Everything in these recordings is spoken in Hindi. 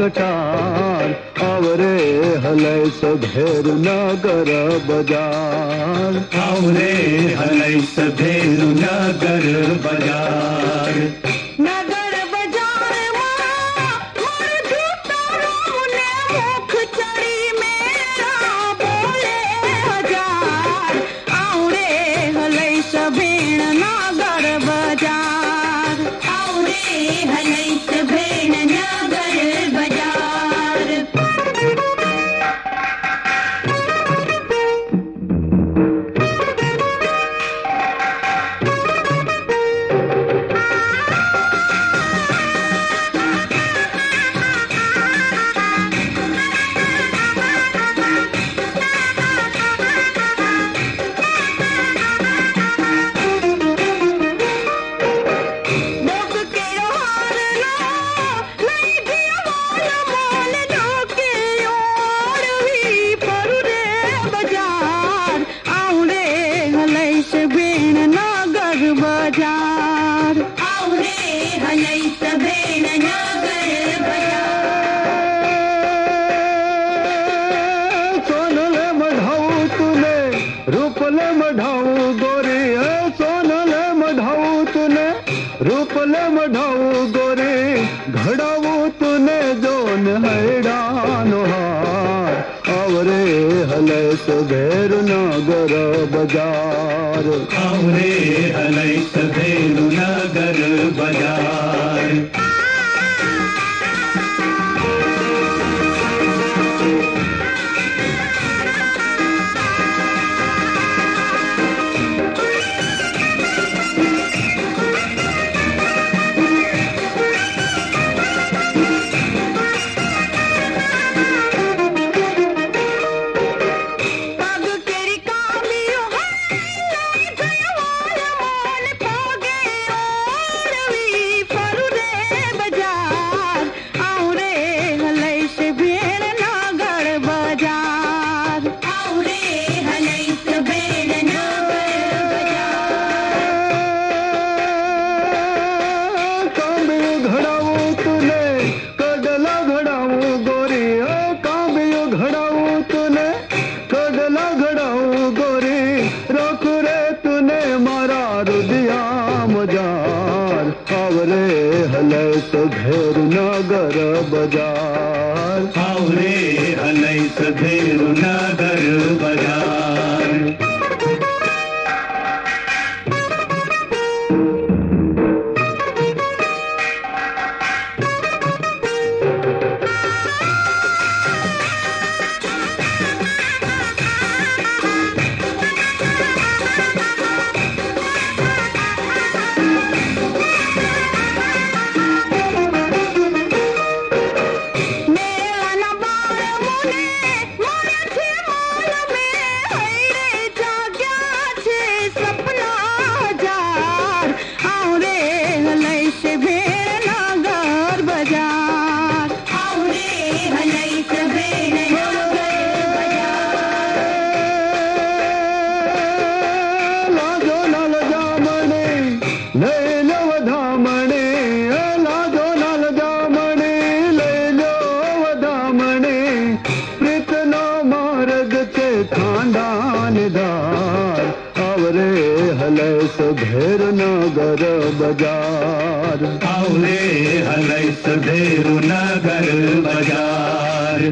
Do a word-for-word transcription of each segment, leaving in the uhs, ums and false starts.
कटार आवरे हलै सभेर नगर बाजार आवरे हलै सभेर नगर बाजार नगर बाजार मोर जूतारों ने मुख चढ़ी मेरा बोले हजार आवरे हलै सभेर नगर बाजार आवरे हलै सभेर नगर बाजार बाजार आवरे हलै सभेर नगर बाजार सोनले मढाऊ तूने रूपले मढाऊ गोरी सोनले मढाऊ तूने रूपले मढाऊ गोरी घडाऊ तूने जोन हैरान हार आवरे हलै सभेर नगर बाजार आवरे हलै सभेर नगर बाजार आवरे हलै सभेर नगर बाजार आवरे हलै सभेर नगर बाजार आवरे हलै सभेर नगर बाजार आवरे हलै सभेर नगर बाजार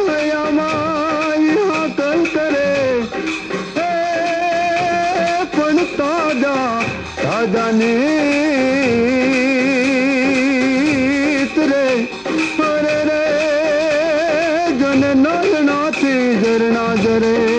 पण ताजा ताजा नीत रे अरे रे जन नालना थी जरना जरे